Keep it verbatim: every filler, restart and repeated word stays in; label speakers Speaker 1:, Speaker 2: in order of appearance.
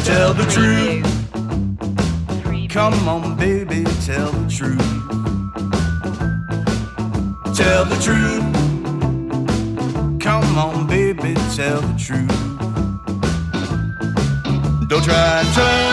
Speaker 1: Tell the truth. Come on, baby, tell the truth. Tell the truth. Come on, baby, tell the truth. Don't try and turn